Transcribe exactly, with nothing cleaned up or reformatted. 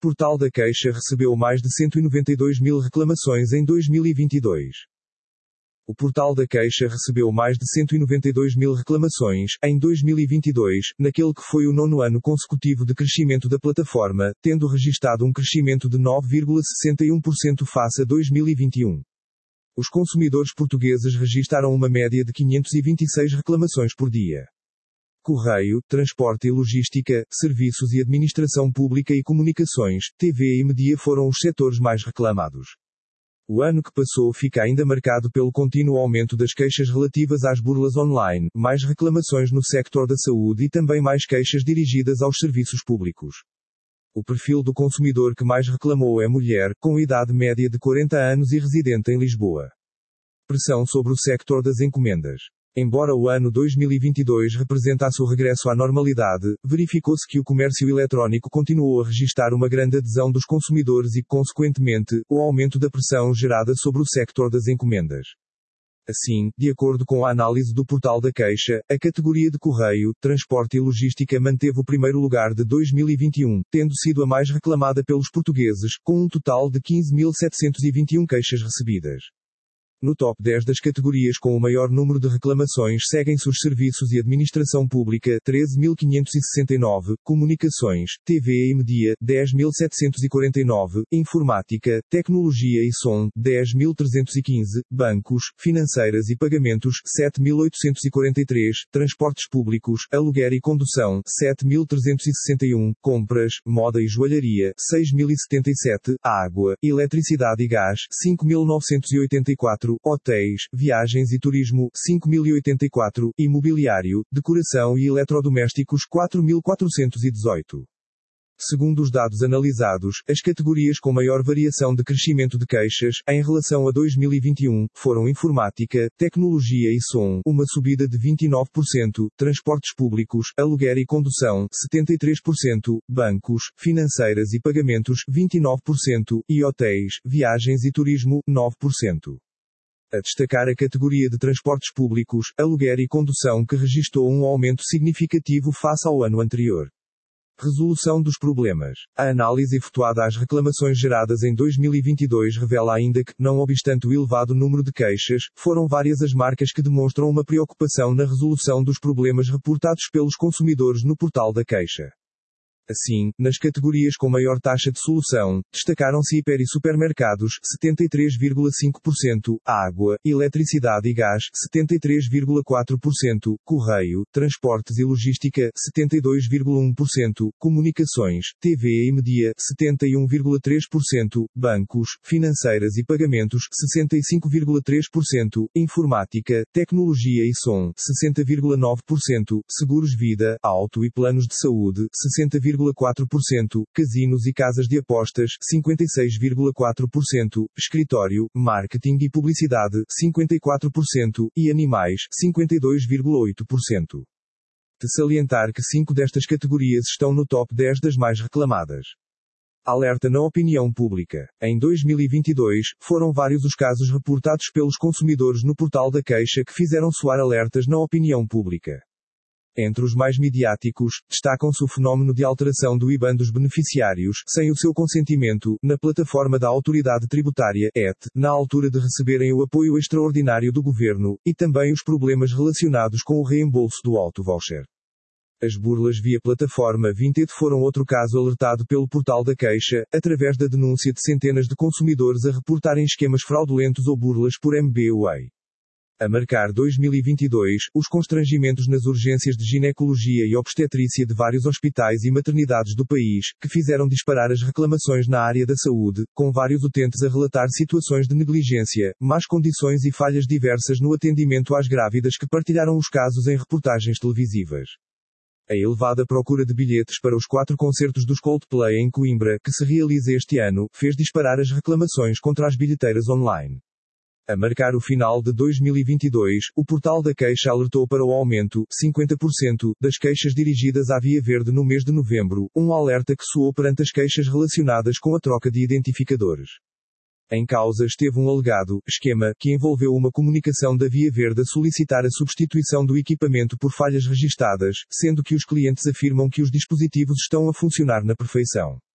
Portal da Queixa recebeu mais de cento e noventa e dois mil reclamações em dois mil e vinte e dois. O Portal da Queixa recebeu mais de cento e noventa e dois mil reclamações, em dois mil e vinte e dois, naquele que foi o nono ano consecutivo de crescimento da plataforma, tendo registado um crescimento de nove vírgula sessenta e um por cento face a dois mil e vinte e um. Os consumidores portugueses registaram uma média de quinhentas e vinte e seis reclamações por dia. Correio, transporte e logística, serviços e administração pública e comunicações, T V e mídia foram os setores mais reclamados. O ano que passou fica ainda marcado pelo contínuo aumento das queixas relativas às burlas online, mais reclamações no sector da saúde e também mais queixas dirigidas aos serviços públicos. O perfil do consumidor que mais reclamou é mulher, com idade média de quarenta anos e residente em Lisboa. Pressão sobre o sector das encomendas. Embora o ano dois mil e vinte e dois representasse o regresso à normalidade, verificou-se que o comércio eletrónico continuou a registrar uma grande adesão dos consumidores e, consequentemente, o aumento da pressão gerada sobre o sector das encomendas. Assim, de acordo com a análise do Portal da Queixa, a categoria de correio, transporte e logística manteve o primeiro lugar de dois mil e vinte e um, tendo sido a mais reclamada pelos portugueses, com um total de quinze mil setecentas e vinte e um queixas recebidas. No top dez das categorias com o maior número de reclamações seguem-se os serviços e administração pública, treze mil quinhentos e sessenta e nove, comunicações, T V e mídia, dez mil setecentos e quarenta e nove, informática, tecnologia e som, dez mil trezentos e quinze, bancos, financeiras e pagamentos, sete mil oitocentos e quarenta e três, transportes públicos, aluguer e condução, sete mil trezentos e sessenta e um, compras, moda e joalharia, seis mil e setenta e sete, água, eletricidade e gás, cinco mil novecentos e oitenta e quatro, hotéis, viagens e turismo, cinco mil e oitenta e quatro, imobiliário, decoração e eletrodomésticos, quatro mil quatrocentos e dezoito. Segundo os dados analisados, as categorias com maior variação de crescimento de queixas, em relação a dois mil e vinte e um, foram informática, tecnologia e som, uma subida de vinte e nove por cento, transportes públicos, aluguer e condução, setenta e três por cento, bancos, financeiras e pagamentos, vinte e nove por cento, e hotéis, viagens e turismo, nove por cento. A destacar a categoria de transportes públicos, aluguer e condução que registrou um aumento significativo face ao ano anterior. Resolução dos problemas. A análise efetuada às reclamações geradas em dois mil e vinte e dois revela ainda que, não obstante o elevado número de queixas, foram várias as marcas que demonstram uma preocupação na resolução dos problemas reportados pelos consumidores no Portal da Queixa. Assim, nas categorias com maior taxa de solução, destacaram-se hiper e supermercados, setenta e três vírgula cinco por cento, água, eletricidade e gás, setenta e três vírgula quatro por cento, correio, transportes e logística, setenta e dois vírgula um por cento, comunicações, T V e mídia, setenta e um vírgula três por cento, bancos, financeiras e pagamentos, sessenta e cinco vírgula três por cento, informática, tecnologia e som, sessenta vírgula nove por cento, seguros vida, auto e planos de saúde, sessenta vírgula quatro por cento, casinos e casas de apostas, cinquenta e seis vírgula quatro por cento, escritório, marketing e publicidade, cinquenta e quatro por cento, e animais, cinquenta e dois vírgula oito por cento. De salientar que cinco destas categorias estão no top dez das mais reclamadas. Alerta na opinião pública. Em dois mil e vinte e dois, foram vários os casos reportados pelos consumidores no Portal da Queixa que fizeram soar alertas na opinião pública. Entre os mais midiáticos, destacam-se o fenómeno de alteração do I B A N dos beneficiários, sem o seu consentimento, na plataforma da Autoridade Tributária, E T, na altura de receberem o apoio extraordinário do governo, e também os problemas relacionados com o reembolso do auto-voucher. As burlas via plataforma Vinted foram outro caso alertado pelo Portal da Queixa, através da denúncia de centenas de consumidores a reportarem esquemas fraudulentos ou burlas por M B W A. A marcar dois mil e vinte e dois, os constrangimentos nas urgências de ginecologia e obstetrícia de vários hospitais e maternidades do país, que fizeram disparar as reclamações na área da saúde, com vários utentes a relatar situações de negligência, más condições e falhas diversas no atendimento às grávidas que partilharam os casos em reportagens televisivas. A elevada procura de bilhetes para os quatro concertos dos Coldplay em Coimbra, que se realiza este ano, fez disparar as reclamações contra as bilheteiras online. A marcar o final de dois mil e vinte e dois, o Portal da Queixa alertou para o aumento, cinquenta por cento, das queixas dirigidas à Via Verde no mês de novembro, um alerta que soou perante as queixas relacionadas com a troca de identificadores. Em causa esteve um alegado esquema que envolveu uma comunicação da Via Verde a solicitar a substituição do equipamento por falhas registadas, sendo que os clientes afirmam que os dispositivos estão a funcionar na perfeição.